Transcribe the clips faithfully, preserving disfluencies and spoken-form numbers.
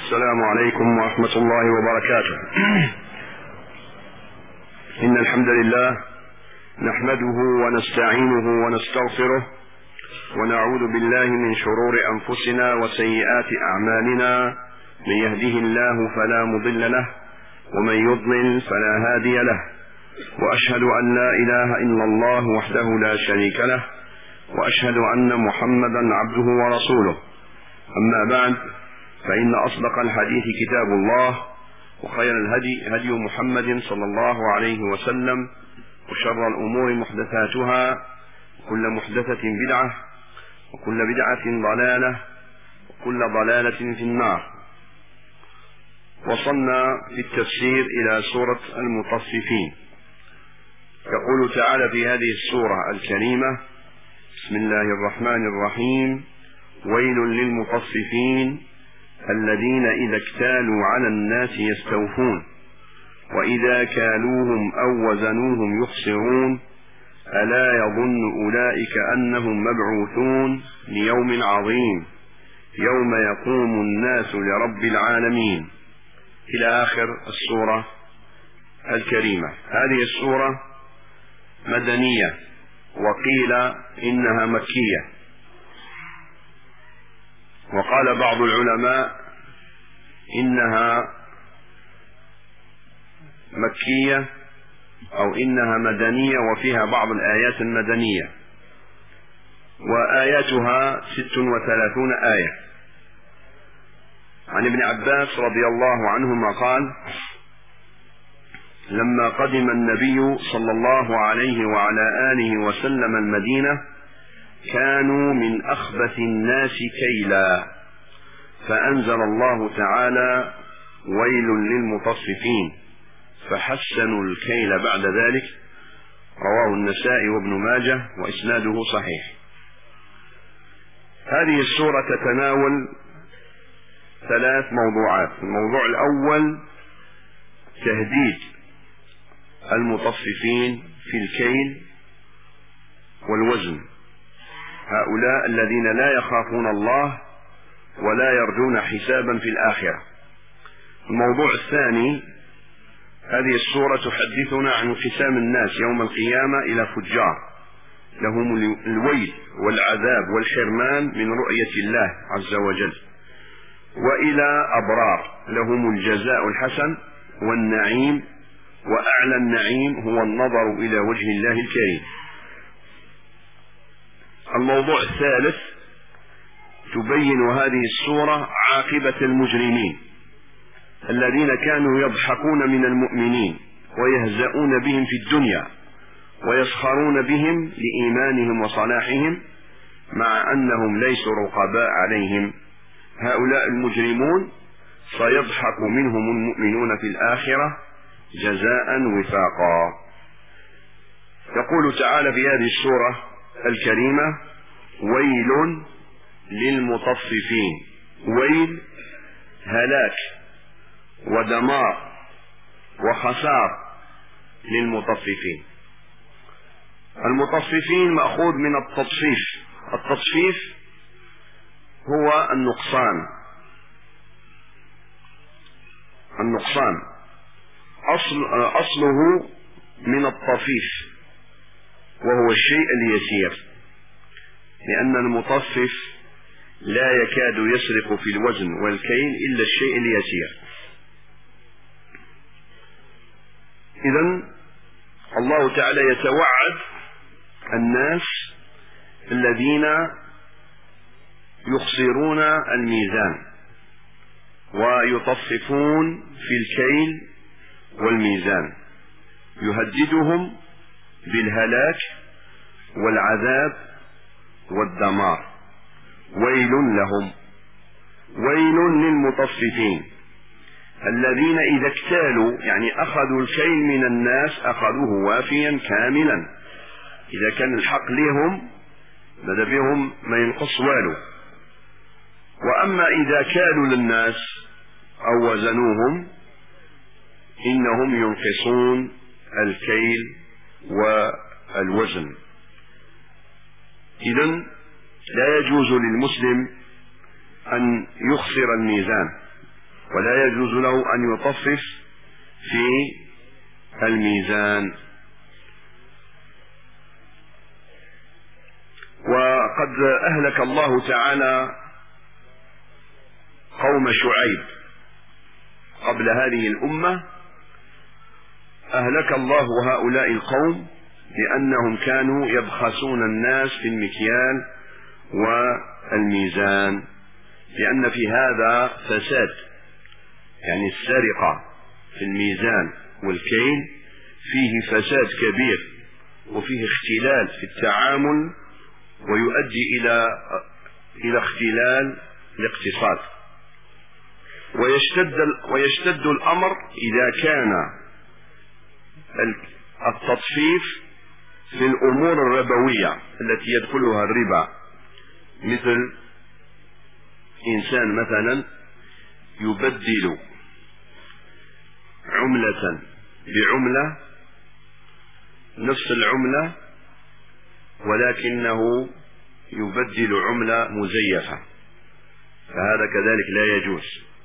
السلام عليكم ورحمة الله وبركاته. إن الحمد لله نحمده ونستعينه ونستغفره ونعوذ بالله من شرور أنفسنا وسيئات أعمالنا، من يهده الله فلا مضل له ومن يضلل فلا هادي له، وأشهد أن لا إله إلا الله وحده لا شريك له، وأشهد أن محمدا عبده ورسوله. أما بعد، فإن أصدق الحديث كتاب الله، وخير الهدي هدي محمد صلى الله عليه وسلم، وشر الأمور محدثاتها، وكل محدثة بدعة، وكل بدعة ضلالة، وكل ضلالة في النار. وصلنا في التفسير إلى سورة المطففين. يقول تعالى في هذه السورة الكريمة: بسم الله الرحمن الرحيم: ويل للمطففين الذين إذا اكتالوا على الناس يستوفون وإذا كالوهم أو وزنوهم يخسرون ألا يظن أولئك أنهم مبعوثون ليوم عظيم يوم يقوم الناس لرب العالمين، إلى آخر السورة الكريمة. هذه السورة مدنية، وقيل إنها مكية، وقال بعض العلماء إنها مكية أو إنها مدنية وفيها بعض الآيات المدنية، وآياتها ست وثلاثون آية. عن ابن عباس رضي الله عنهما قال: لما قدم النبي صلى الله عليه وعلى آله وسلم المدينة كانوا من أخبث الناس كيلا، فأنزل الله تعالى: ويل للمطففين، فحسنوا الكيل بعد ذلك. رواه النسائي وابن ماجه وإسناده صحيح. هذه السورة تتناول ثلاث موضوعات. الموضوع الأول تهديد المطففين في الكيل والوزن، هؤلاء الذين لا يخافون الله ولا يرجون حسابا في الآخرة. الموضوع الثاني: هذه السورة تحدثنا عن انقسام الناس يوم القيامة إلى فجار لهم الويل والعذاب والحرمان من رؤية الله عز وجل، وإلى أبرار لهم الجزاء الحسن والنعيم، وأعلى النعيم هو النظر إلى وجه الله الكريم. الموضوع الثالث: تبين هذه السورة عاقبة المجرمين الذين كانوا يضحكون من المؤمنين ويهزؤون بهم في الدنيا ويسخرون بهم لإيمانهم وصلاحهم، مع أنهم ليسوا رقباء عليهم. هؤلاء المجرمون سيضحك منهم المؤمنون في الآخرة جزاء وفاقا. يقول تعالى في هذه السورة الكريمة: ويل للمطففين. ويل هلاك ودمار وخسار للمطففين. المطففين مأخوذ من التطفيف. التطفيف هو النقصان. النقصان أصل أصله من الطفيف، وهو الشيء اليسير، لأن المطفف لا يكاد يسرق في الوزن والكيل إلا الشيء اليسير. إذن الله تعالى يتوعد الناس الذين يخسرون الميزان ويطففون في الكيل والميزان، يهددهم بالهلاك والعذاب والدمار. ويل لهم. ويل للمطففين الذين إذا اكتالوا، يعني أخذوا الكيل من الناس أخذوه وافيا كاملا، إذا كان الحق لهم بدا بهم ما ينقص والو. وأما إذا كالوا للناس أو وزنوهم إنهم ينقصون الكيل والوزن. إذن لا يجوز للمسلم أن يخسر الميزان ولا يجوز له أن يطفف في الميزان. وقد أهلك الله تعالى قوم شعيب قبل هذه الأمة، أهلك الله هؤلاء القوم لأنهم كانوا يبخسون الناس في المكيال والميزان، لأن في هذا فساد، يعني السرقة في الميزان والكيل فيه فساد كبير، وفيه اختلال في التعامل، ويؤدي إلى إلى اختلال الاقتصاد. ويشتد ويشتد الأمر إذا كان التطفيف في الأمور الربوية التي يدخلها الربا، مثل إنسان مثلا يبدل عملة بعملة، نفس العملة ولكنه يبدل عملة مزيفة، فهذا كذلك لا يجوز.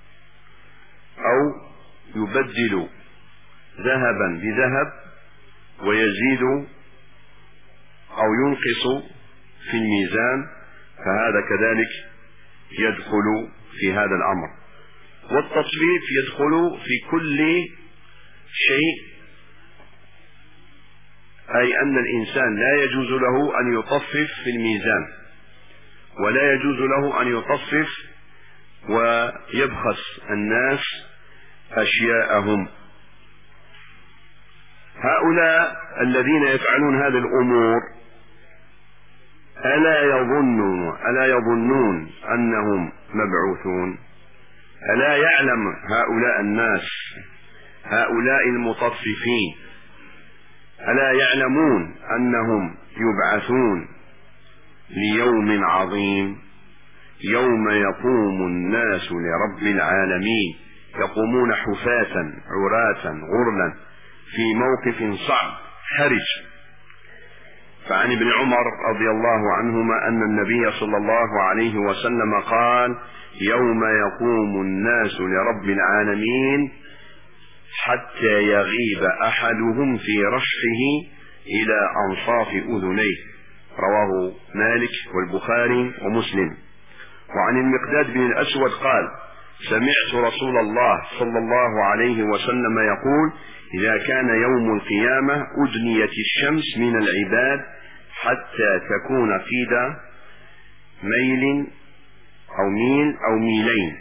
أو يبدل ذهبا بذهب ويزيد أو ينقص في الميزان، فهذا كذلك يدخل في هذا الأمر. والتطفيف يدخل في كل شيء، أي أن الإنسان لا يجوز له أن يطفف في الميزان، ولا يجوز له أن يطفف ويبخس الناس أشياءهم. هؤلاء الذين يفعلون هذه الأمور ألا يظنون ألا يظنون أنهم مبعوثون؟ ألا يعلم هؤلاء الناس، هؤلاء المطففين، ألا يعلمون أنهم يبعثون ليوم عظيم، يوم يقوم الناس لرب العالمين، يقومون حفاة عراة غرلا في موقف صعب حرج. فعن ابن عمر رضي الله عنهما أن النبي صلى الله عليه وسلم قال: يوم يقوم الناس لرب العالمين حتى يغيب أحدهم في رشحه إلى أنصاف أذنيه، رواه مالك والبخاري ومسلم. وعن المقداد بن الأسود قال: سمعت رسول الله صلى الله عليه وسلم يقول: إذا كان يوم القيامة أدنيت الشمس من العباد حتى تكون قيد ميل أو ميل أو ميلين.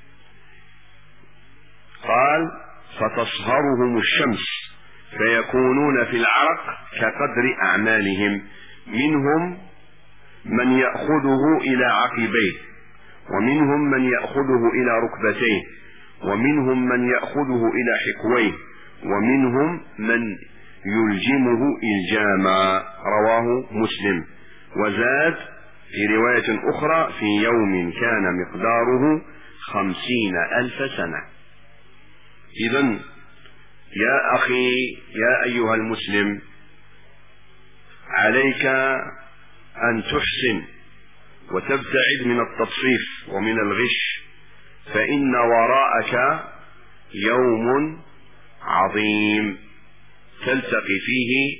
قال: فتصهرهم الشمس فيكونون في العرق كقدر أعمالهم، منهم من يأخذه إلى عقبيه، ومنهم من يأخذه إلى ركبتيه، ومنهم من يأخذه إلى حقويه، ومنهم من يلجمه إلجاما، رواه مسلم. وزاد في رواية أخرى: في يوم كان مقداره خمسين ألف سنة. إذن يا أخي، يا أيها المسلم، عليك أن تحسن وتبتعد من التطفيف ومن الغش، فإن وراءك يوم عظيم تلتقي فيه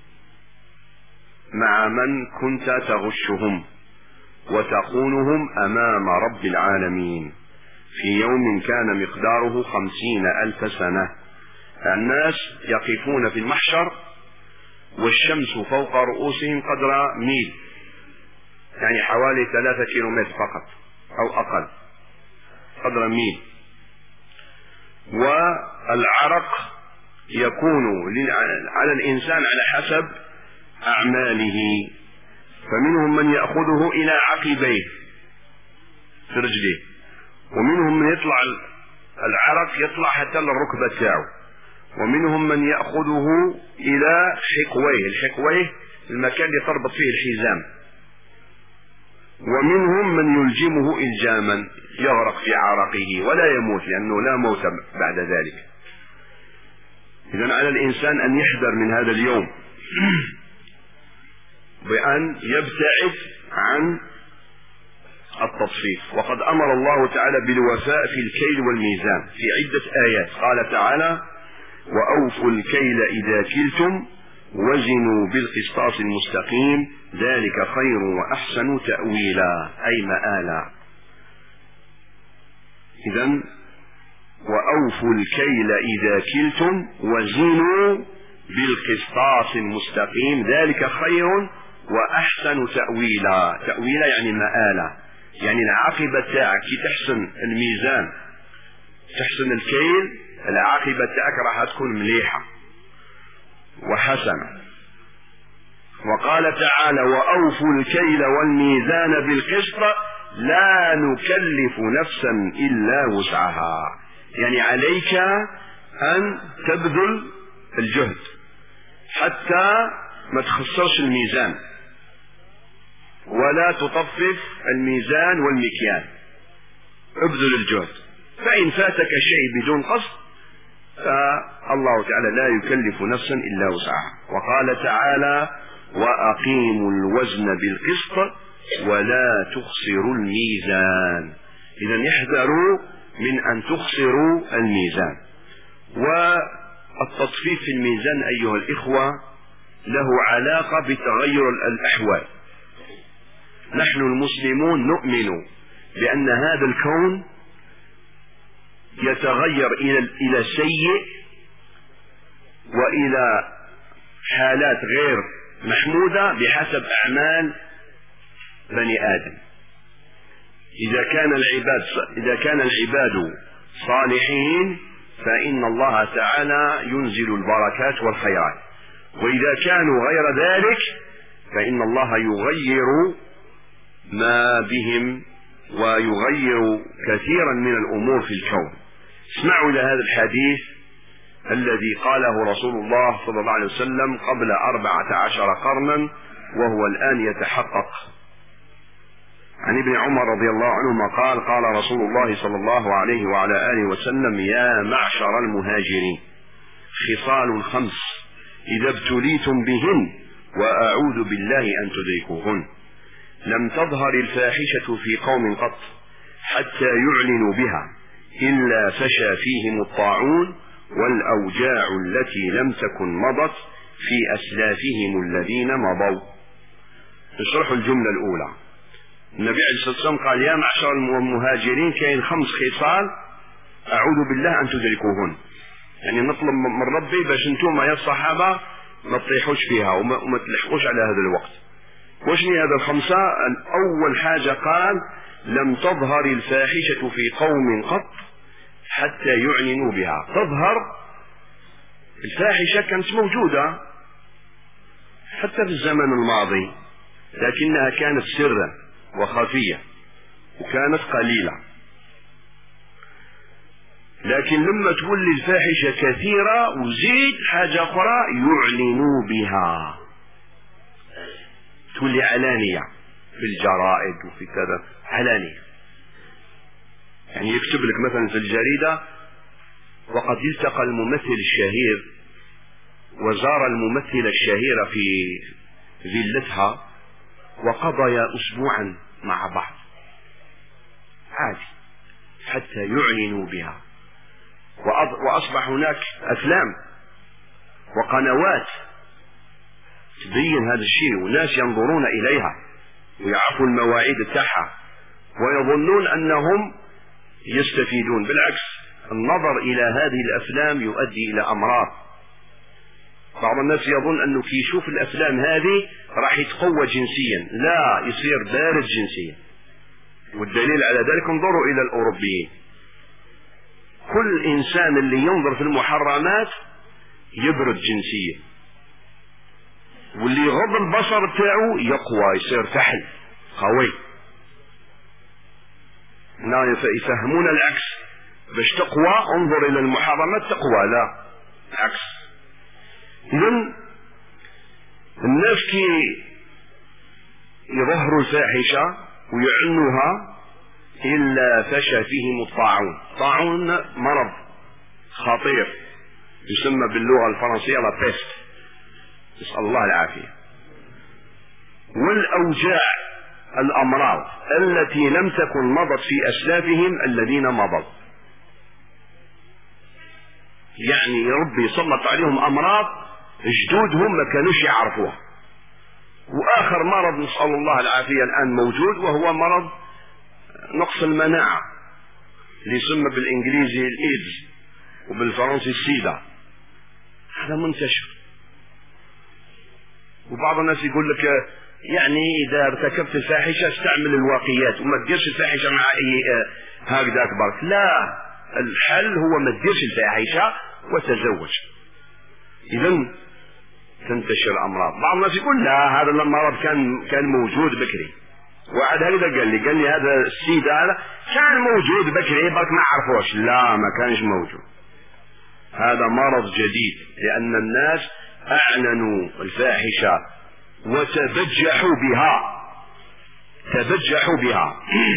مع من كنت تغشهم وتخونهم أمام رب العالمين في يوم كان مقداره خمسين ألف سنة. الناس يقفون في المحشر والشمس فوق رؤوسهم قدر ميل، يعني حوالي ثلاثة كيلومتر فقط أو أقل، قدر ميل. والعرق يكون على الإنسان على حسب أعماله، فمنهم من يأخذه إلى عقبيه في رجله، ومنهم من يطلع العرق يطلع حتى للركبة تاعه، ومنهم من يأخذه إلى حقويه، الحقويه المكان اللي تربط فيه الحزام، ومنهم من يلجمه إلجاما يغرق في عرقه ولا يموت، لأنه لا موت بعد ذلك. إذن على الإنسان أن يحذر من هذا اليوم بأن يبتعد عن التطفيف. وقد أمر الله تعالى بالوفاء في الكيل والميزان في عدة آيات. قال تعالى: وأوفوا الكيل إذا كلتم وزنوا بالقسطاس المستقيم ذلك خير وأحسن تأويلا، أي مآلا. إذن وأوفوا الكيل إذا كلتم وزنوا بالقسطاس المستقيم ذلك خير وأحسن تأويلا. تأويلا يعني مآلا، يعني العاقبة تاعك كي تحسن الميزان تحسن الكيل، العاقبة تاعك راح تكون مليحة وحسنة. وقال تعالى: وأوفوا الكيل والميزان بالقسط لا نكلف نفسا إلا وسعها، يعني عليك أن تبذل الجهد حتى ما تخسرش الميزان ولا تطفف الميزان والمكيال، ابذل الجهد. فإن فاتك شيء بدون قصد فالله تعالى لا يكلف نفسا إلا وسعها. وقال تعالى: وأقيموا الوزن بالقسط ولا تخسروا الميزان. إذن يحذروا من أن تخسروا الميزان. والتطفيف في الميزان أيها الإخوة له علاقة بتغير الأحوال. نحن المسلمون نؤمن بأن هذا الكون يتغير إلى إلى سيء وإلى حالات غير محمودة بحسب أعمال بني آدم. إذا كان العباد إذا كان العباد صالحين فإن الله تعالى ينزل البركات والخيرات، وإذا كانوا غير ذلك فإن الله يغير ما بهم ويغير كثيرا من الأمور في الكون. اسمعوا إلى هذا الحديث الذي قاله رسول الله صلى الله عليه وسلم قبل أربعة عشر قرنا وهو الآن يتحقق. عن ابن عمر رضي الله عنهما قال: قال رسول الله صلى الله عليه وعلى آله وسلم: يا معشر المهاجرين خصال خمس إذا ابتليتم بهن وأعوذ بالله أن تدركوهن: لم تظهر الفاحشة في قوم قط حتى يعلنوا بها إلا فشى فيهم الطاعون والأوجاع التي لم تكن مضت في أسلافهم الذين مضوا. نشرح الجملة الأولى. النبي عليه الصلاة والسلام قال: يا معشر المهاجرين كاين خمس خصال أعوذ بالله أن تدركوهن، يعني نطلب من ربي باش انتم يا الصحابة ما تطيحوش فيها وما, وما تلحقوش على هذا الوقت. وش هي هذا الخمسة؟ أول حاجة قال: لم تظهر الفاحشة في قوم قط حتى يعلنوا بها. تظهر الفاحشة كانت موجودة حتى في الزمن الماضي، لكنها كانت سرا وخفية وكانت قليلة، لكن لما تولي الفاحشة كثيرة وزيد حاجة أخرى يعلنوا بها، تولي علانية في الجرائد وفي كذا، علانية. يعني يكتب لك مثلا في الجريدة: وقد التقى الممثل الشهير وزار الممثلة الشهيرة في فيلتها وقضيا أسبوعا مع بعض، عادي حتى يعلنوا بها. وأصبح هناك أفلام وقنوات تبين هذا الشيء، وناس ينظرون إليها ويعرفوا المواعيد تاعها ويظنون أنهم يستفيدون. بالعكس، النظر إلى هذه الأفلام يؤدي إلى أمراض. بعض الناس يظن أنه كي يشوف الأفلام هذه راح يتقوى جنسيا، لا، يصير بارد جنسيا. والدليل على ذلك انظروا إلى الأوروبيين، كل إنسان اللي ينظر في المحرمات يبرد جنسيا، واللي يغض البصر تاعه يقوى، يصير فحل قوي. يفهمون العكس، باش تقوى انظر إلى المحرمات تقوى، لا، العكس. إذن الناس كي يظهروا الفاحشة ويعنوها إلا فشى فيهم الطاعون. طاعون مرض خطير يسمى باللغة الفرنسية لا بيست، نسأل الله العافية. والأوجاع الأمراض التي لم تكن مضت في أسلافهم الذين مضوا. يعني ربي يسلط عليهم أمراض جدودهم ما كانوش يعرفوها. وآخر مرض نسأل الله العافية الآن موجود، وهو مرض نقص المناعة اللي يسمى بالإنجليزي الإيدز وبالفرنسي السيدا. هذا منتشر. وبعض الناس يقول لك يعني إذا ارتكبت الفاحشة استعمل الواقيات وما تديرش الفاحشة مع أي هكذا برك. لا، الحل هو ما تديرش الفاحشة وتزوج. إذن تنتشر أمراض. بعض الناس يقول لا، هذا المرض كان كان موجود بكري. وعد هكذا قال لي قال لي هذا السيد هذا كان موجود بكري برك ما عرفوش. لا، ما كانش موجود. هذا مرض جديد، لأن الناس أعلنوا الفاحشة وتبجحوا بها تبجحوا بها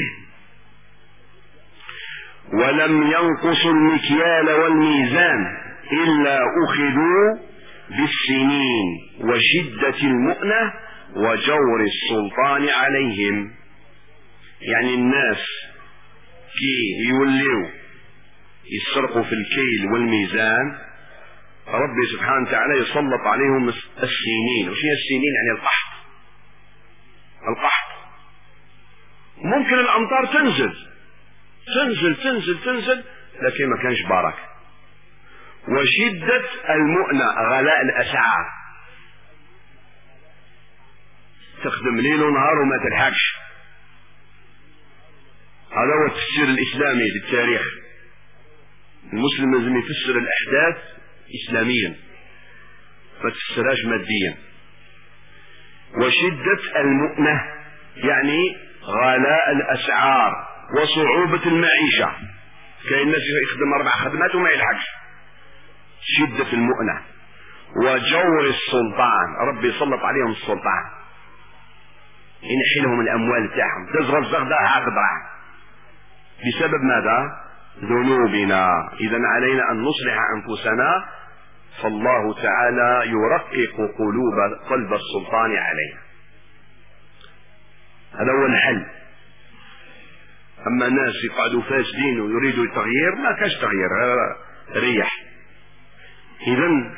ولم ينقصوا المكيال والميزان إلا أخذوا بالسنين وشدة المؤنة وجور السلطان عليهم. يعني الناس كي يوليوا يسرقوا في الكيل والميزان، ربي سبحانه وتعالى يسلط عليهم السنين. وش هي السنين؟ يعني القحط. القحط ممكن الأمطار تنزل تنزل تنزل تنزل لكن ما كانش بركة. وشدة المؤنة غلاء الأسعار، تخدم ليل ونهار وما تلحقش. هذا هو التفسير الإسلامي للتاريخ. المسلم لازم يفسر الأحداث إسلاميا ما تفسرهاش ماديا. وشدة المؤنة يعني غلاء الأسعار وصعوبة المعيشة. كاين الناس يخدم أربع خدمات وما يلحقش. شدة المؤنة. وجور السلطان، ربي يسلط عليهم السلطان ينحي لهم الأموال تاعهم، تزغر زغدة عقدرة. بسبب ماذا؟ ذنوبنا. إذن علينا أن نصلح أنفسنا، فالله تعالى يرقق قلوب قلب السلطان علينا. هذا هو الحل. أما الناس يقعدوا فاسدين ويريدوا التغيير، ما كاش تغيير، ريح. إذن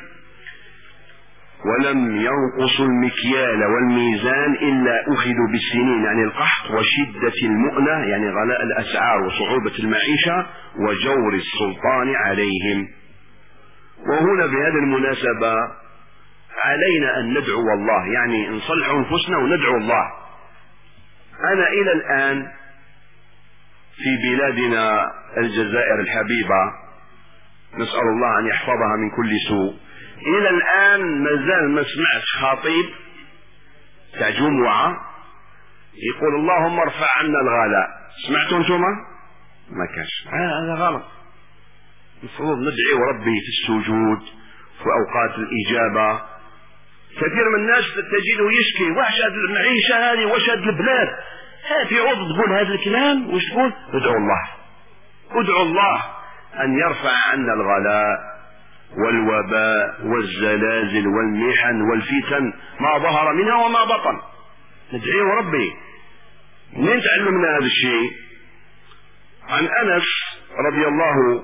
ولم ينقصوا المكيال والميزان إلا أخذوا بالسنين، يعني القحط وشدة المؤنة يعني غلاء الأسعار وصعوبة المعيشة وجور السلطان عليهم. وهنا بهذه المناسبة علينا أن ندعو الله، يعني نصلح أنفسنا وندعو الله. أنا إلى الآن في بلادنا الجزائر الحبيبة، نسأل الله أن يحفظها من كل سوء، إلى الآن مازال ما سمعت خطيب تاع جمعة يقول اللهم ارفع عنا الغلاء. سمعتوا انتم؟ ما كاش. هذا غلط. المفروض ندعي ربي في السجود في أوقات الإجابة. كثير من الناس تجده يشكي وحش هذه المعيشة هذه، وش هذه البلاد، في عوض تقول هذا الكلام وش تقول؟ ادعوا الله، ادعوا الله أن يرفع عنا الغلاء والوباء والزلازل والمحن والفتن ما ظهر منها وما بطن. ندعيه ربي. منين تعلمنا هذا الشيء؟ عن أنس رضي الله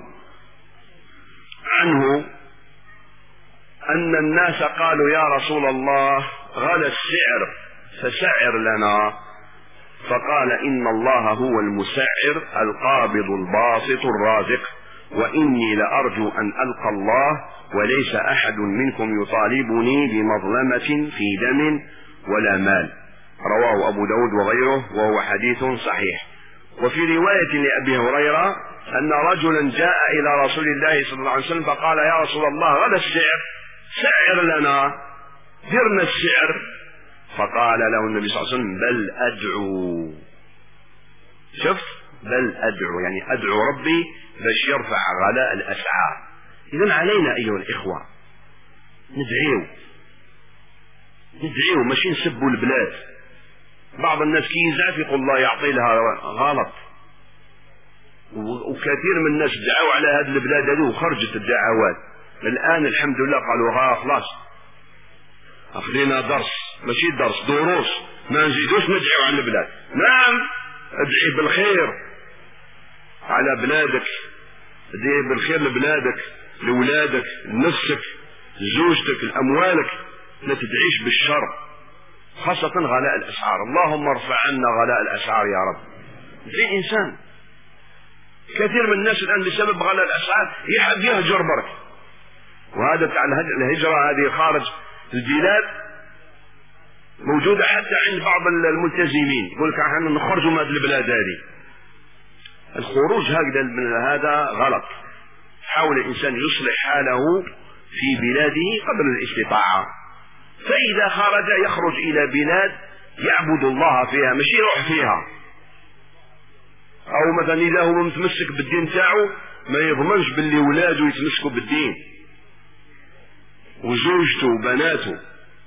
عنه أن الناس قالوا يا رسول الله غلى السعر فسعر لنا، فقال إن الله هو المسعر القابض الباسط الرازق، وإني لأرجو أن ألقى الله وليس أحد منكم يطالبني بمظلمة في دم ولا مال. رواه أبو داود وغيره وهو حديث صحيح. وفي رواية لأبي هريرة أن رجلا جاء إلى رسول الله صلى الله عليه وسلم فقال يا رسول الله غلى السعر سعر لنا، درنا السعر. فقال له النبي صلى الله عليه وسلم بل أدعو. شوف، بل أدعو يعني أدعو ربي باش يرفع غلاء الأسعار. إذن علينا أيها الإخوة ندعيو ندعيو ماشي نسبوا البلاد. بعض الناس كي يزعف يقول الله يعطي لها، غلط. وكثير من الناس دعوا على هذه البلاد هذه وخرجت الدعوات. الآن الحمد لله قالوا ها خلاص أخذنا درس، ماشي درس، دروس ما نزيدوش ندعو على البلاد. نعم ادعي بالخير على بلادك، ادعي بالخير لبلادك، لولادك، لنفسك، لزوجتك، لأموالك، لا تدعيش بالشر، خاصة غلاء الأسعار. اللهم ارفع عنا غلاء الأسعار يا رب. في إنسان كثير من الناس الآن بسبب غلاء الأسعار يحب يهجر برك، وهذا بتاع الهجرة هذه خارج البلاد موجودة حتى عند بعض الملتزمين، يقول لك احنا نخرجوا من هذه البلاد هذه. الخروج هكذا من هذا غلط. حاول الإنسان يصلح حاله في بلاده قدر الاستطاعة، فإذا خرج يخرج إلى بلاد يعبد الله فيها، مش يروح فيها. أو مثلا إذا هو متمسك بالدين تاعه ما يضمنش باللي ولاده يتمسكوا بالدين وزوجته وبناته.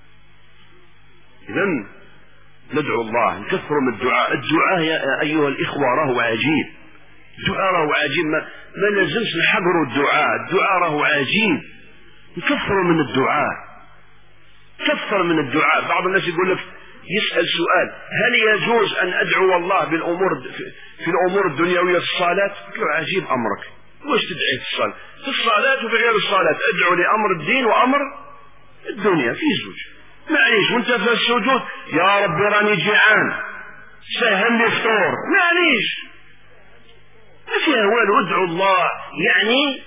إذن ندعو الله، نكثر من الدعاء. الدعاء يا أيها الإخوة راه عجيب، الدعاء راه عجيب، ما, ما لازمش نحضروا الدعاء، الدعاء راه عجيب. نكثر من الدعاء، كثر من الدعاء. بعض الناس يقول لك يسأل سؤال: هل يجوز أن أدعو الله بالأمور في الأمور الدنيوية في الصلاة؟ قلت له عجيب أمرك، وش تدعي في الصلاة؟ في الصلاة وفي غير الصلاة أدعو لأمر الدين وأمر الدنيا في زوج. معليش وانت في السجود يا ربي راني جيعان سهل لي فطور، معليش ما فيها والو، ادعو الله. يعني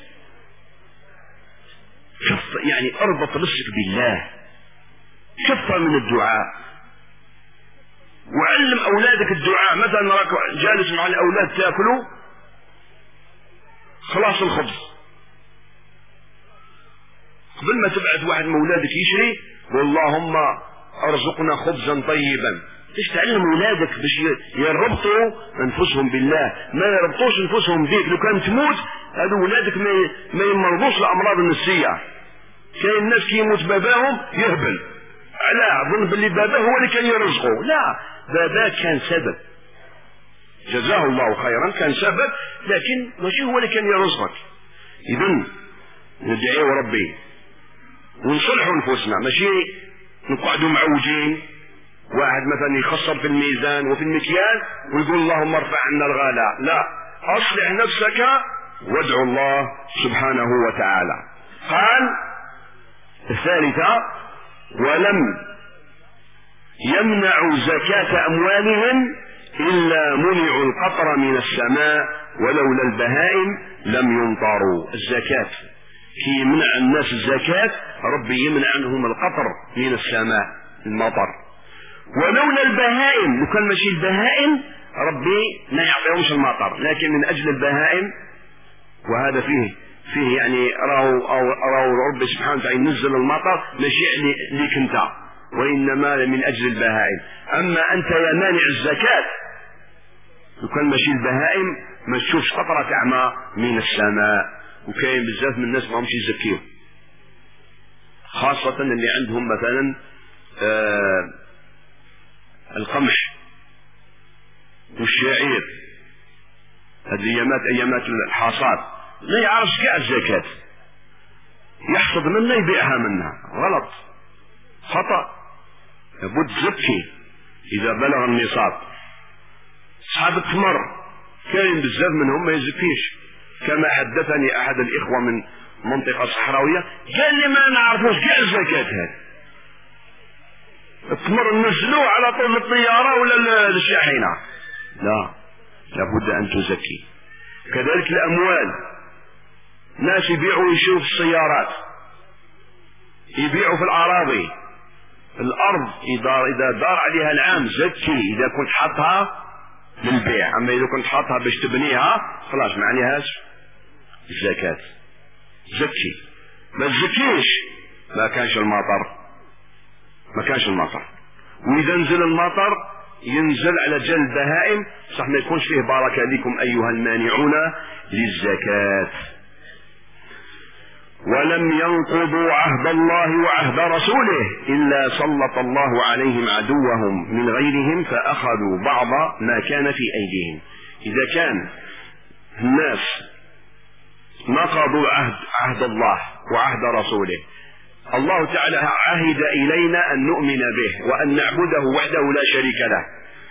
شف يعني اربط نفسك بالله، كثر من الدعاء، وعلم أولادك الدعاء. مثلا راك جالس مع الأولاد تاكلوا خلاص الخبز، قبل ما تبعث واحد من أولادك يشري واللهم ارزقنا خبزا طيبا، ليش تعلم أولادك باش يربطوا أنفسهم بالله، ما يربطوش أنفسهم بيك. لو كان تموت هذو أولادك ما يمرضوش الأمراض النفسية. كاين الناس كي يموت باباهم يهبل، لا أظن باللي باباه هو اللي كان يرزقه، لا، باباه كان سبب، جزاه الله خيرا، كان سبب، لكن ماشي هو اللي كان يرزقك. إذن ندعي ربي ونصلحوا نفوسنا، ماشي نقعدوا معوجين. واحد مثلا يخسر في الميزان وفي المكيال ويقول اللهم ارفع عنا الغلاء، لا، أصلح نفسك وادعو الله سبحانه وتعالى. قال الثالثة: ولم يمنعوا زكاة أموالهم إلا منعوا القطر من السماء ولولا البهائم لم يمطروا. الزكاة كي يمنع الناس الزكاة ربي يمنع عنهم القطر من السماء، المطر. ولولا البهائم، لو كان ماشي البهائم ربي ما يعطيهمش المطر، لكن من أجل البهائم، وهذا فيه فيه يعني راهو راهو ربي سبحانه وتعالى ينزل المطر ماشي ليك انت، وإنما من أجل البهائم. أما أنت يا مانع الزكاة لو كان ماشي البهائم ما تشوفش قطرة تعمى من السماء. وكاين بزاف من الناس ما همش يزكيو، خاصة اللي عندهم مثلا آه القمح والشعير، هذه ايامات ايامات الحاصاد، لا يعرفش كاع الزكاة، يحصد منها يبيعها منها، غلط، خطأ. لابد تزكي اذا بلغ النصاب. اصحاب التمر كاين بزاف منهم ما يزكيش، كما حدثني احد الاخوة من منطقة صحراوية قال لي ما نعرفوش كاع الزكاة هذه، التمر نزلوه على طول الطيارة ولا الشاحنة، لا، لابد ان تزكي. كذلك الاموال، ناس يبيعوا ويشيروا في السيارات، يبيعوا في الاراضي، الارض اذا دار عليها العام زكي اذا كنت حطها للبيع، اما اذا كنت حطها باش تبنيها خلاص ما عليهاش الزكاة. زكي، ما تزكيش ما كانش المطر، ما كانش المطر. واذا نزل المطر ينزل على جل البهائم، صح ما يكونش فيه بركة لكم ايها المانعون للزكاة. ولم ينقضوا عهد الله وعهد رسوله إلا سلط الله عليهم عدوهم من غيرهم فأخذوا بعض ما كان في أيديهم. إذا كان الناس نقضوا عهد, عهد الله وعهد رسوله الله تعالى عهد إلينا أن نؤمن به وأن نعبده وحده لا شريك له.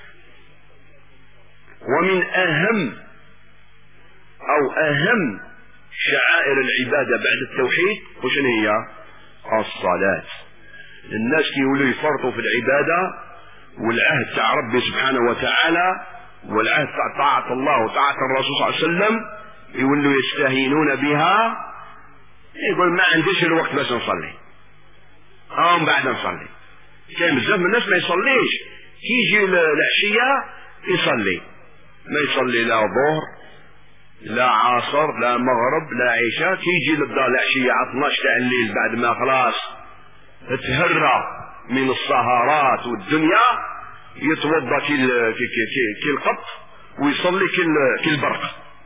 ومن أهم أو أهم شعائر العبادة بعد التوحيد وشن هي؟ الصلاة. الناس كيولوا يفرطوا في العبادة والعهد تاع ربي سبحانه وتعالى والعهد تاع طاعة الله وطاعة الرسول صلى الله عليه وسلم يولوا يستهينون بها. يقول ما عنديش الوقت باش نصلي، هم بعد نصلي. كاين بزاف من الناس ما يصليش، كيجي العشية يصلي، ما يصلي لا ظهر لا عصر لا مغرب لا عشاء. كيجي للدار العشية على اثناش تاع الليل بعد ما خلاص تهرى من السهرات والدنيا يتوضا كي كي القط ويصلي كي البرق.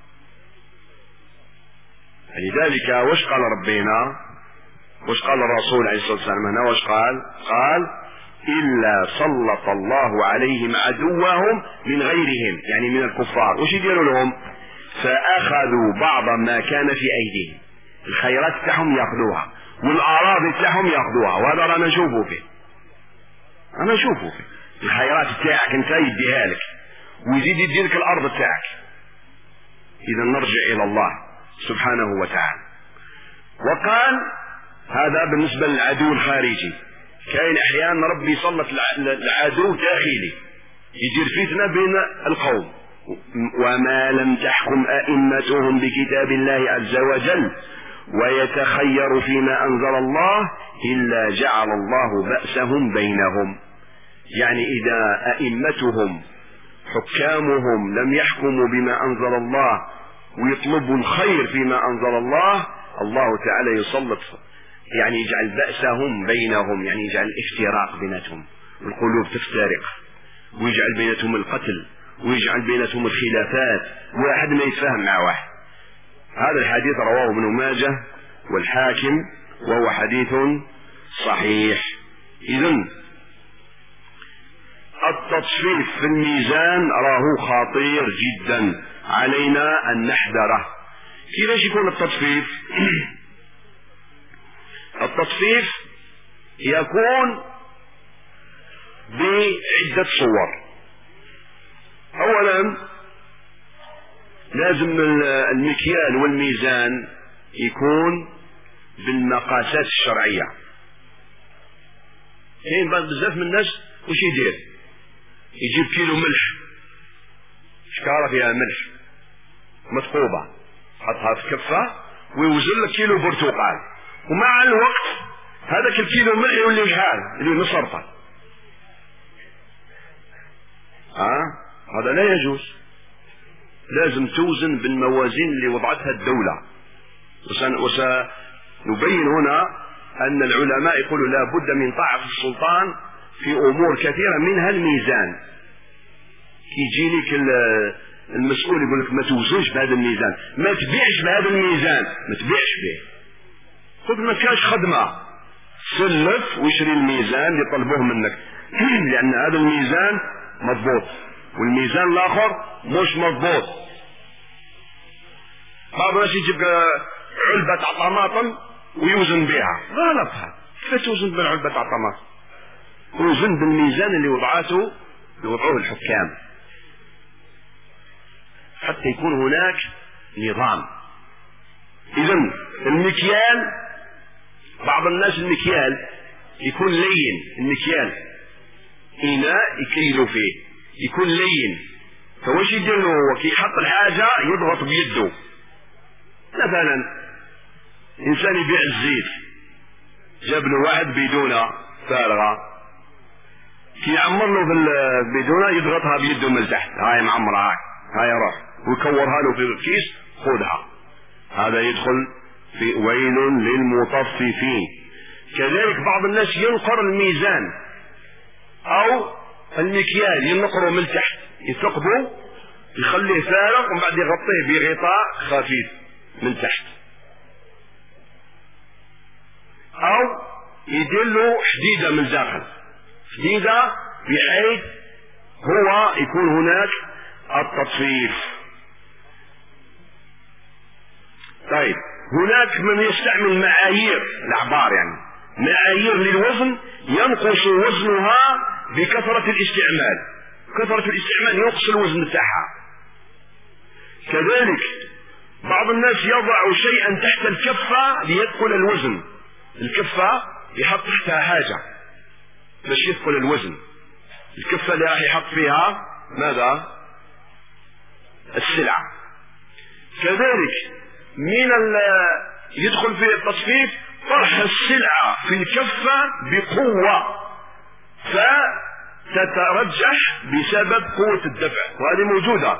لذلك واش قال ربنا؟ واش قال الرسول عليه الصلاة والسلام هنا؟ واش قال؟ قال إلا سلط الله عليهم عدوهم من غيرهم، يعني من الكفار. واش يديروا لهم؟ فأخذوا بعض ما كان في أيديهم، الخيرات تاعهم يأخذوها والأراضي تاعهم يأخذوها. وهذا رانا نشوفه فيه، أنا نشوفه فيه. الخيرات تاعك أنت يديها لك ويزيد يديلك الأرض تاعك. إذا نرجع إلى الله سبحانه وتعالى. وقال هذا بالنسبة للعدو الخارجي. كاين أحيانا ربي يسلط العدو داخلي يدير فتنة بين القوم. وما لم تحكم أئمتهم بكتاب الله عز وجل ويتخير فيما أنزل الله إلا جعل الله بأسهم بينهم. يعني إذا أئمتهم حكامهم لم يحكموا بما أنزل الله ويطلبوا الخير فيما أنزل الله، الله تعالى يسلط، يعني يجعل بأسهم بينهم، يعني يجعل الافتراق بيناتهم، القلوب تفترق، ويجعل بيناتهم القتل، ويجعل بيناتهم الخلافات، واحد ما يتفاهم مع واحد. هذا الحديث رواه ابن ماجه والحاكم وهو حديث صحيح. إذن التصفيف في الميزان راه خطير جدا، علينا أن نحذره. كيفاش يكون التصفيف؟ التصفيف يكون بعدة صور. أولا لازم المكيال والميزان يكون بالمقاسات الشرعية. كاين بزاف من الناس وش يدير؟ يجيب كيلو ملح، شكارة فيها ملح مطقوبة، حطها في كفة ويوزن لك كيلو برتقال، ومع الوقت هذاك الكيلو ملح يولي شحال؟ يولي نصرفة. ها آه؟ هذا لا يجوز. لازم توزن بالموازين اللي وضعتها الدولة. وسنبين هنا أن العلماء يقولوا لا بد من طاعة السلطان في أمور كثيرة منها الميزان. يجي لك المسؤول يقول لك ما توزنش بهذا الميزان، ما تبيعش بهذا الميزان، ما تبيعش به. خذ ما كاش خدمة، سلف ويشري الميزان اللي طلبوه منك لأن هذا الميزان مضبوط والميزان الآخر مش مضبوط. بعض الناس يجيب علبة تاع طماطم ويوزن بها، غلط. كيف توزن بالعلبة تاع طماطم؟ توزن بالميزان اللي وضعته اللي وضعوه الحكام، حتى يكون هناك نظام. إذن المكيال، بعض الناس المكيال يكون لين، المكيال إناء يكيلوا فيه يكون لين، فواش يدير له؟ هو كي يحط الحاجة يضغط بيده. مثلا إنسان يبيع الزيت، جاب له واحد بيدونة فارغة، كي يعمر له بالبيدونة يضغطها بيده من تحت، هاي معمرة، هاي هاي روح، ويكورها له في الكيس، خذها. هذا يدخل في ويل للمطففين. كذلك بعض الناس ينقر الميزان أو المكيال، ينقره من تحت، يثقبه يخليه فارغ ومن بعد يغطيه بغطاء خفيف من تحت، أو يدير له حديدة من داخل، حديدة بحيث هو يكون هناك التطفيف. طيب هناك من يستعمل معايير الأعبار، يعني معايير للوزن ينقص وزنها بكثرة الاستعمال، كثرة الاستعمال ينقص الوزن تاعها. كذلك بعض الناس يضع شيئا تحت الكفة ليدخل الوزن، الكفة يحط تحتها حاجة باش يدخل الوزن، الكفة اللي راح يحط فيها ماذا؟ السلعة. كذلك من يدخل في التصفيف طرح السلعة في الكفة بقوة فتترجح بسبب قوة الدفع، وهذه موجودة.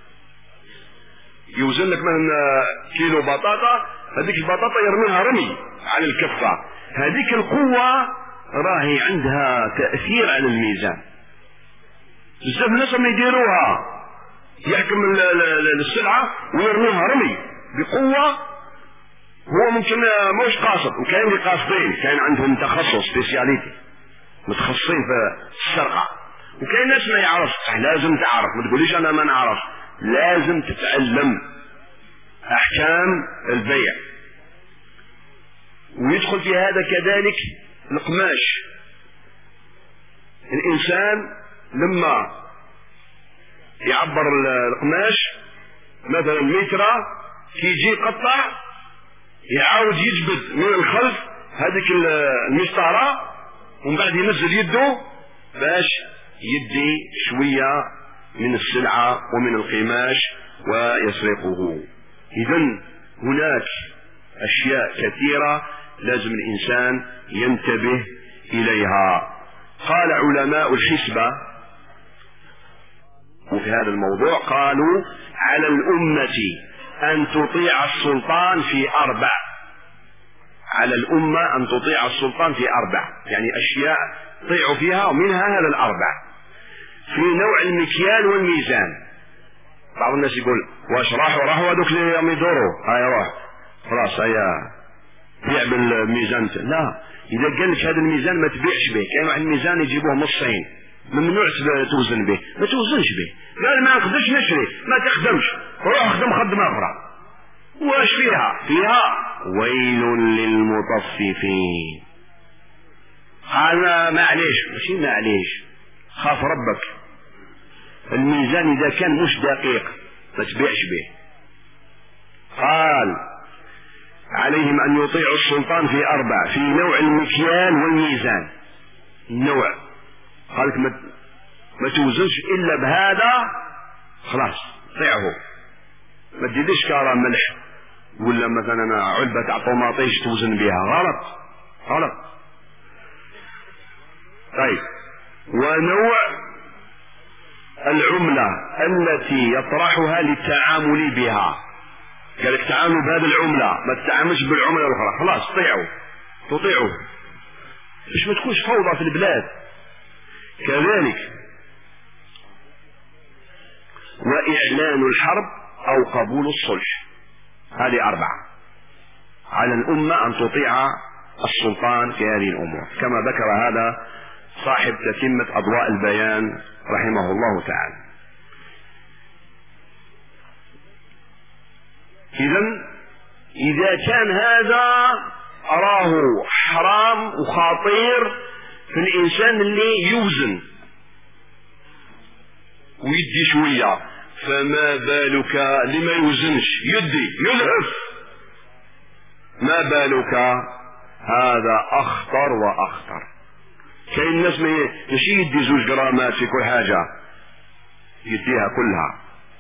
يوزن لك مثلا كيلو بطاطا، هذيك البطاطا يرميها رمي على الكفة، هذيك القوة راهي عندها تأثير على الميزان. بزاف الناس ما يديروها، يحكم السلعة ويرميها رمي بقوة، هو ممكن موش قاصد، وكاين اللي قاصدين، كاين عندهم تخصص سبيسياليتي متخصصين في السرقة، وكاين ناس ما يعرف. لازم تعرف، ما تقوليش انا ما نعرف، لازم تتعلم احكام البيع. ويدخل في هذا كذلك القماش. الانسان لما يعبر القماش مثلا مترة، كي يجي يقطع يعاود يجبد من الخلف هذيك المسطرة، ومن بعد ينزل يده باش يدي شوية من السلعة ومن القماش ويسرقه. إذن هناك أشياء كثيرة لازم الإنسان ينتبه إليها. قال علماء الحسبة وفي هذا الموضوع، قالوا على الأمة أن تطيع السلطان في أربع، على الأمة أن تطيع السلطان في أربع، يعني أشياء تطيع فيها، ومنها هذا الأربع. في نوع المكيال والميزان. بعض الناس يقول واش راحوا راحوا هذوك اللي يوم يدوروا، هاي روح خلاص هيا بيع بالميزان. لا، إذا قال لك هذا الميزان ما تبيعش به، كاين واحد الميزان يجيبوه نصين ممنوع توزن به، ما توزنش به. قال ما نقدرش نشري، ما تخدمش، روح خدم خدمة أخرى. واش فيها؟ فيها ويل للمطففين. قال معليش، ماشي معليش، خاف ربك. الميزان إذا كان مش دقيق ما تبيعش به. قال عليهم أن يطيعوا السلطان في أربع، في نوع المكيال والميزان. النوع قالك ما ما توزنش إلا بهذا، خلاص طيعه. ما تزيدش كارا ملح ولا مثلا علبة تاع طوماطيش توزن بها، غلط غلط. طيب، ونوع العملة التي يطرحها للتعامل بها. قالك تعامل بهذه العملة، ما تتعاملش بالعملة الأخرى، خلاص طيعوا تطيعوا باش ما تكونش فوضى في البلاد. كذلك وإعلان الحرب أو قبول الصلح، هذه أربعة. على الأمة أن تطيع السلطان في هذه الأمور، كما ذكر هذا صاحب تتمة أضواء البيان رحمه الله تعالى. إذن إذا كان هذا أراه حرام وخطير في الإنسان اللي يوزن ويدي شوية، فما بالك لما يوزنش يدي يلهف، ما بالك هذا أخطر وأخطر. كاين الناس ماشي يدي زوج جرامات في كل حاجة، يديها كلها،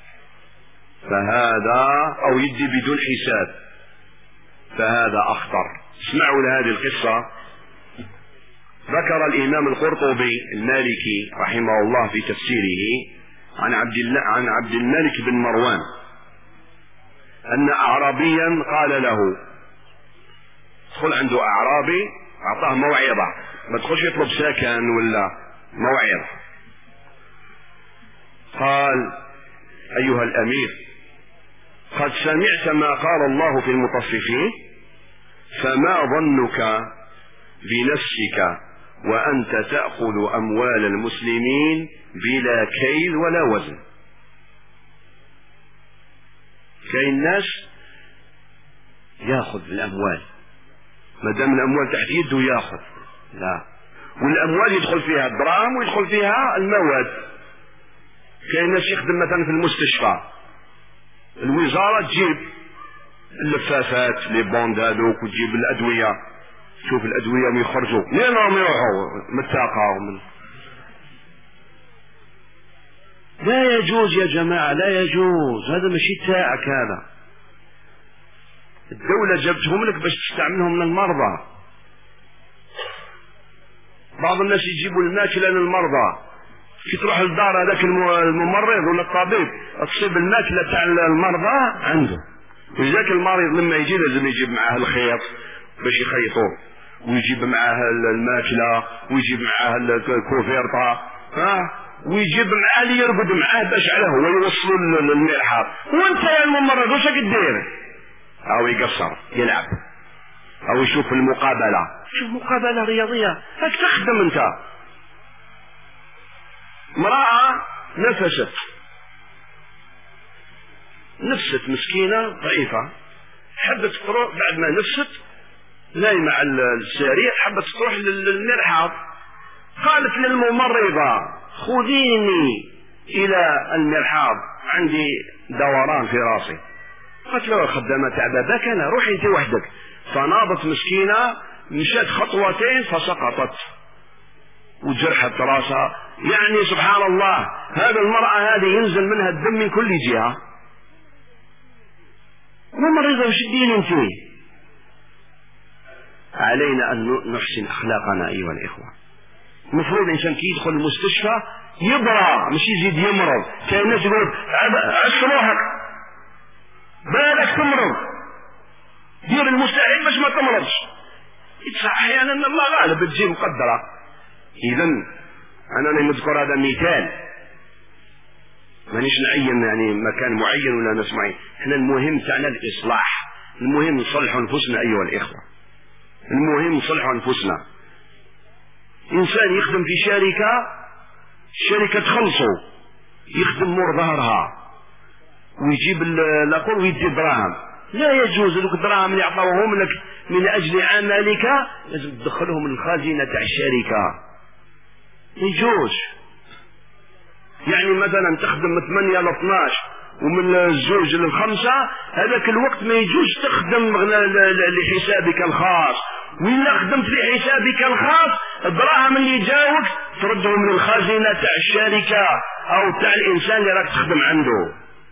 فهذا أو يدي بدون حساب، فهذا أخطر. اسمعوا لهذه القصة. ذكر الإمام القرطبي المالكي رحمه الله في تفسيره عن عبد الله عن عبد الملك بن مروان أن أعرابيا قال له، دخل عنده أعرابي أعطاه موعظة، ما تدخلش يطلب سكن ولا موعظة. قال: أيها الأمير، قد سمعت ما قال الله في المطففين، فما ظنك بنفسك وأنت تأخذ أموال المسلمين بلا كيل ولا وزن؟ كاين ناس يأخذ الأموال ما دام الاموال تحت يده ياخذ، لا. والاموال يدخل فيها الدراهم ويدخل فيها المواد. كاين ناس يخدم مثلا في المستشفى، الوزاره تجيب اللفافات لي بوند هذوك وتجيب الادويه، شوف الادويه من يخرجوا منين راهم يروحوا؟ من الطاقه ومن. لا يجوز يا جماعه، لا يجوز، هذا ماشي تاعك، هذا الدوله جابتهم لك باش تستعملهم للمرضى. بعض الناس يجيبوا الماكله للمرضى، كي تروح للدار هذاك الممرض ولا الطبيب تصيب الماكله تاع المرضى عنده، وذاك المريض لما يجي لازم يجيب معاه الخيط باش يخيطوه، ويجيب معاه الماكله، ويجيب معاه الكوفيرطه، ها، ويجيب معاه اللي يرقد معاه باش على هو يوصلوا للمرحاض. وانت يا الممرض واش راك دير؟ او يقصر يلعب او يشوف المقابله، شوف مقابله رياضيه، هاك تخدم انت. امراه نفست نفست مسكينه ضعيفه، حبت تروح بعد ما نفست نايمه على السرير، حبت تروح للمرحاض، قالت للممرضه خذيني الى المرحاض عندي دوران في راسي. قالت له خدامه تاع باباك انا، روحي انت وحدك. فناضت مسكينه، مشات خطوتين فسقطت وجرحت راسها. يعني سبحان الله، هذا المرأة هذه ينزل منها الدم من كل جهة. ممرضة وش الدين انت؟ علينا ان نحسن اخلاقنا ايها الاخوة. المفروض الانسان كي يدخل المستشفى يبرى مش يزيد يمرض. كاين الناس يقول عش روحك بالك تمرض، دير المستحيل باش ما تمرضش. احيانا الله غالب تجي مقدرة. اذا انا نذكر هذا مثال، مانيش نعين يعني مكان معين ولا ناس معين. احنا المهم تاعنا الاصلاح، المهم نصلح انفسنا ايها الاخوة، المهم نصلح انفسنا. انسان يخدم في شركة، الشركة تخلصه يخدم مور ظهرها ويجيب الاخر ويدي دراهم، لا يجوز. ذوك الدراهم اللي عطاوهم لك من اجل عملك لازم تدخلهم للخزينة تاع الشركة، يجوز. يعني مثلا تخدم من ثمانية ل اثناش ومن الزوج للخمسة، هذاك الوقت ما يجوز تخدم لحسابك الخاص، وإلا خدمت لحسابك الخاص الدراهم اللي جاوك تردهم للخزينة تاع الشركة أو تاع الإنسان اللي راك تخدم عنده.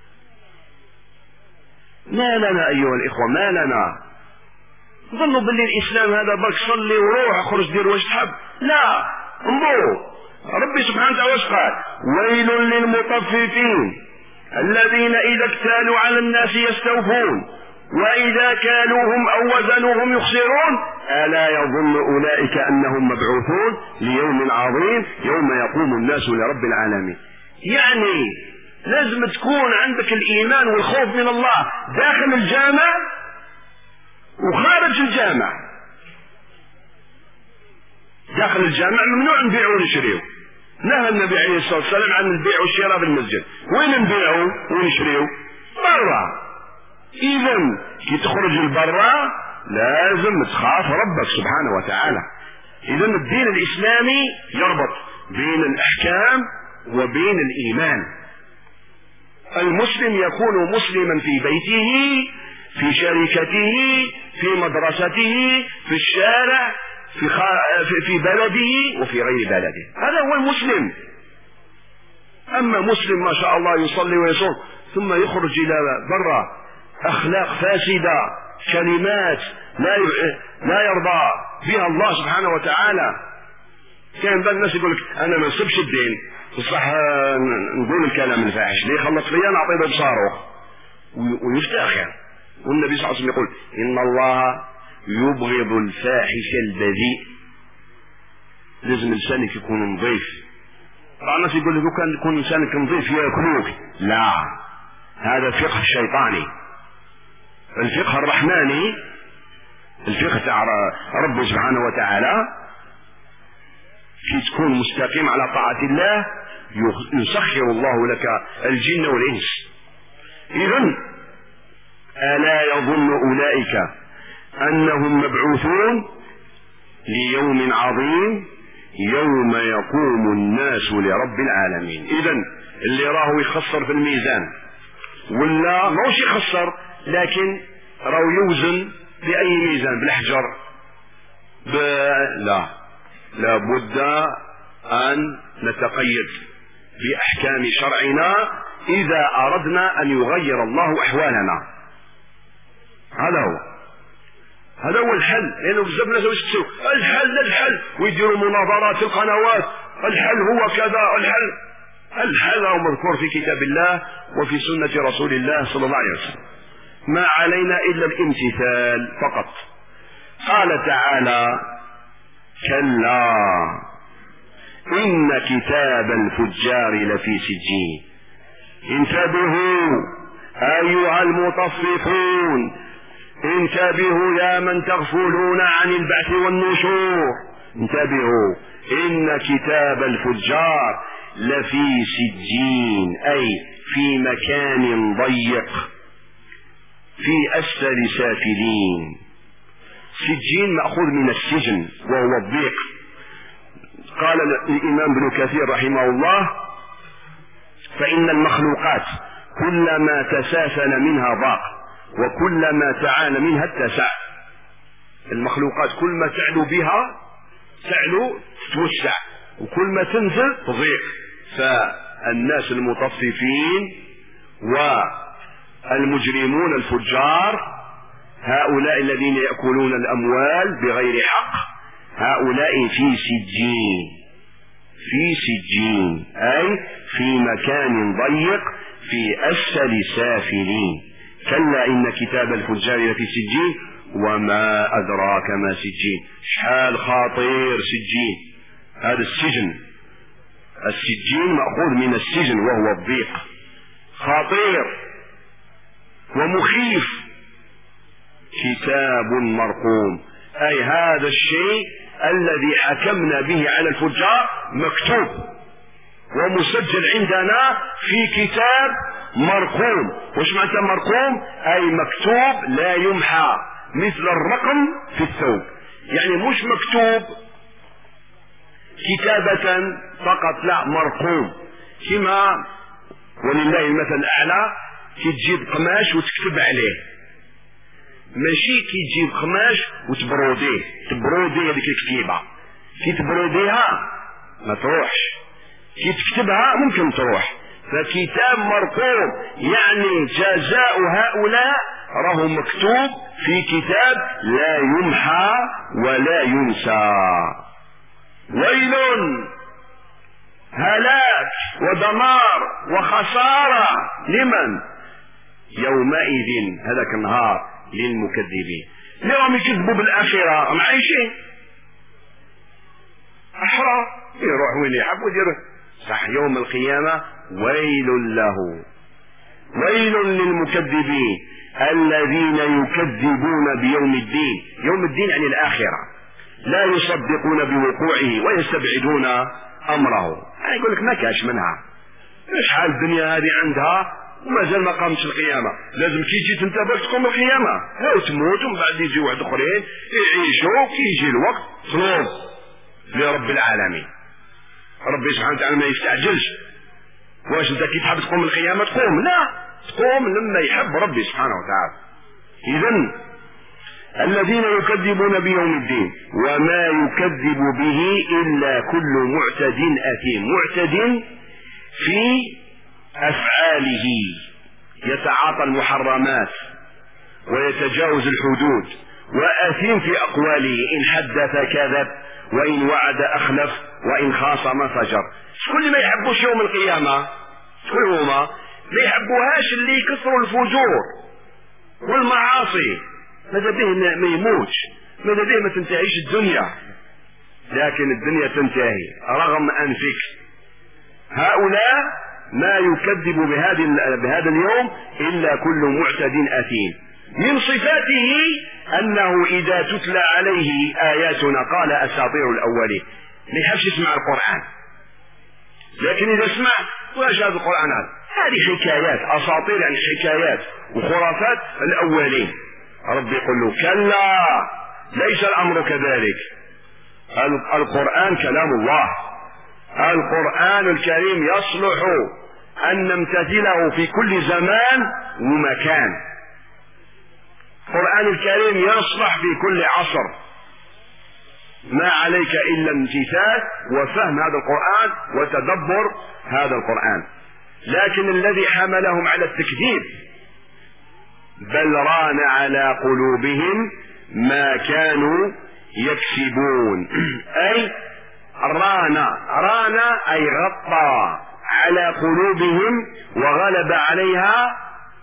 ما لنا أيها الإخوة، ما لنا ظنوا باللي الإسلام هذا برك صلي وروح اخرج دير واش تحب، لا. انظروا ربي سبحانه وتعالى قال: ويل للمطففين الذين إذا اكتالوا على الناس يستوفون وإذا كالوهم أو وزنوهم يخسرون ألا يظن أولئك أنهم مبعوثون ليوم عظيم يوم يقوم الناس لرب العالمين. يعني لازم تكون عندك الإيمان والخوف من الله داخل الجامع وخارج الجامع. داخل الجامع ممنوع نبيع ونشريه، نهى النبي عليه الصلاة والسلام عن البيع والشراء في المسجد. وين نبيعه ونشريه؟ برا. إذا كي تخرج لبرا لازم تخاف ربك سبحانه وتعالى. إذا الدين الإسلامي يربط بين الأحكام وبين الإيمان. المسلم يكون مسلما في بيته، في شركته، في مدرسته، في الشارع، في, خ... في بلده وفي غير بلده. هذا هو المسلم. أما مسلم ما شاء الله يصلي ويصوم ثم يخرج إلى برا أخلاق فاسدة، كلمات لا ي... لا يرضى بها الله سبحانه وتعالى. كان بعض الناس يقول لك أنا ما نسبش الدين، بصح نقول الكلام الفاحش ليه خلط فيا نعطيه بصاروخ ويفتخر. والنبي صلى الله عليه وسلم يقول: إن الله يبغض الفاحش البذيء. لازم لسانك يكون نظيف. بعض الناس يقول لك كان يكون لسانك نظيف ياكلوك، لا، هذا فقه شيطاني. الفقه الرحماني، الفقه تاع رب سبحانه وتعالى، كي تكون مستقيم على طاعة الله يسخر الله لك الجن والإنس. إذن ألا يظن أولئك أنهم مبعوثون ليوم عظيم يوم يقوم الناس لرب العالمين. إذن اللي راه يخسر في الميزان ولا موش يخسر، لكن راه يوزن بأي ميزان؟ بالحجر؟ ب... لا، لابد أن نتقيد بأحكام شرعنا إذا أردنا أن يغير الله أحوالنا. هذا هو هذا هو الحل. لأنه يعني بزاف ناس يشتوا الحل الحل ويديروا مناظرات في القنوات، الحل هو كذا، الحل الحل هو مذكور في كتاب الله وفي سنة رسول الله صلى الله عليه وسلم. ما علينا إلا الامتثال فقط. قال تعالى: كلا إن كتاب الفجار لفي سجين. انتبهوا أيها المطففون، انتبهوا يا من تغفلون عن البعث والنشور، انتبهوا إن كتاب الفجار لفي سجين، أي في مكان ضيق في أسفل سافلين. سجين مأخوذ من السجن وهو الضيق. قال الإمام ابن كثير رحمه الله: فإن المخلوقات كلما تسافل منها ضاق وكلما تعالى منها اتسع. المخلوقات كل ما تعلو بها تعلو تتوسع، وكل ما تنزل تضيق. فالناس المطففين والمجرمون الفجار، هؤلاء الذين يأكلون الأموال بغير حق، هؤلاء في سجين، في سجين أي في مكان ضيق في أسفل سافلين. كلا إن كتاب الفجار لفي سجين وما أدراك ما سجين. حال خطير سجين، هذا السجن، السجين مأخوذ من السجن وهو الضيق، خطير ومخيف. كتاب مرقوم، أي هذا الشيء الذي حكمنا به على الفجار مكتوب ومسجل عندنا في كتاب مرقوم. وش معنى مرقوم؟ أي مكتوب لا يمحى، مثل الرقم في الثوب. يعني مش مكتوب كتابة فقط، لا، مرقوم. كما ولله المثل الأعلى، كي تجيب قماش وتكتب عليه، ماشي كي تجيب قماش وتبروديه، تبرودي هذيك الكتيبة، كي تبروديها ما تروحش، كي تكتبها ممكن تروح. فكتاب مرقوم يعني جزاء هؤلاء راه مكتوب في كتاب لا يمحى ولا ينسى. ويل، هلاك ودمار وخسارة لمن؟ يومئذ، هذاك النهار، للمكذبين. اللي راهم يكذبوا بالآخرة راهم عايشين أحرار، يروح وين يحب ويدير صح. يوم القيامة ويل له، ويل للمكذبين الذين يكذبون بيوم الدين. يوم الدين يعني الآخرة، لا يصدقون بوقوعه ويستبعدون أمره. يعني يقول لك ما كاش منها، ايش حال الدنيا هذه عندها وما زال ما قامتش القيامة. لازم كي تجي انت باش تقوم القيامة، هاو تموت ومن بعد يجي واحد اخرين يعيشوا، كي يجي الوقت طلوب لرب العالمين. ربي سبحانه وتعالى ما يستعجلش. واش انت كي تحب تقوم القيامة تقوم؟ لا، تقوم لما يحب ربي سبحانه وتعالى. اذن الذين يكذبون بيوم الدين وما يكذب به إلا كل معتد أثيم. معتد في أفعاله، يتعاطى المحرمات ويتجاوز الحدود، وأثيم في أقواله، إن حدث كذب وإن وعد أخلف وإن خاصم فجر. كل ما يحبوش يوم القيامة كل هما ما يحبوهاش اللي يكسروا الفجور والمعاصي، ماذا به ما يموتش، ماذا به ما تنتهيش الدنيا، لكن الدنيا تنتهي رغم أنفك. هؤلاء ما يكذب بهذه بهذا اليوم إلا كل معتد أثيم. من صفاته أنه إذا تتلى عليه آياتنا قال أساطير الأولين. ما يحبش يسمع القرآن، لكن إذا سمع واش هذا القرآن هذا؟ هذه حكايات، أساطير يعني حكايات وخرافات الأولين. ربي يقول له كلا ليس الأمر كذلك، القرآن كلام الله، القرآن الكريم يصلح أن نمتثله في كل زمان ومكان، القرآن الكريم يصلح في كل عصر، ما عليك إلا امتثال وفهم هذا القرآن وتدبر هذا القرآن. لكن الذي حملهم على التكذيب بل ران على قلوبهم ما كانوا يكسبون، أي ران ران أي غطى على قلوبهم وغلب عليها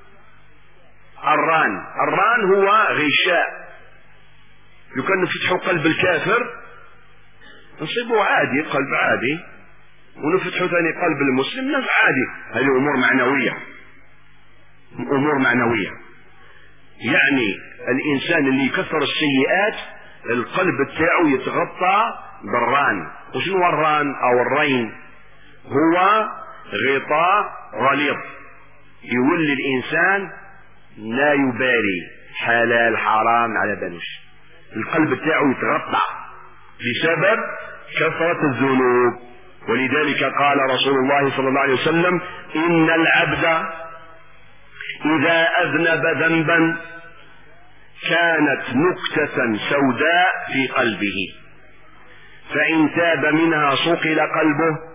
الران. الران هو غشاء، لو كان نفتحوا قلب الكافر نصيبه عادي، قلب عادي، ونفتحوا ثاني قلب المسلم نفس عادي. هذه أمور معنوية، أمور معنوية. يعني الإنسان اللي يكثر السيئات القلب بتاعه يتغطى بالران. وشنو هو الران أو الرين؟ هو غطاء غليظ يولي الإنسان لا يبالي حلال حرام على بالوش، القلب بتاعه يتغطى بسبب كثرة الذنوب. ولذلك قال رسول الله صلى الله عليه وسلم: إن العبد إذا أذنب ذنبا كانت نكتة سوداء في قلبه، فإن تاب منها صقل قلبه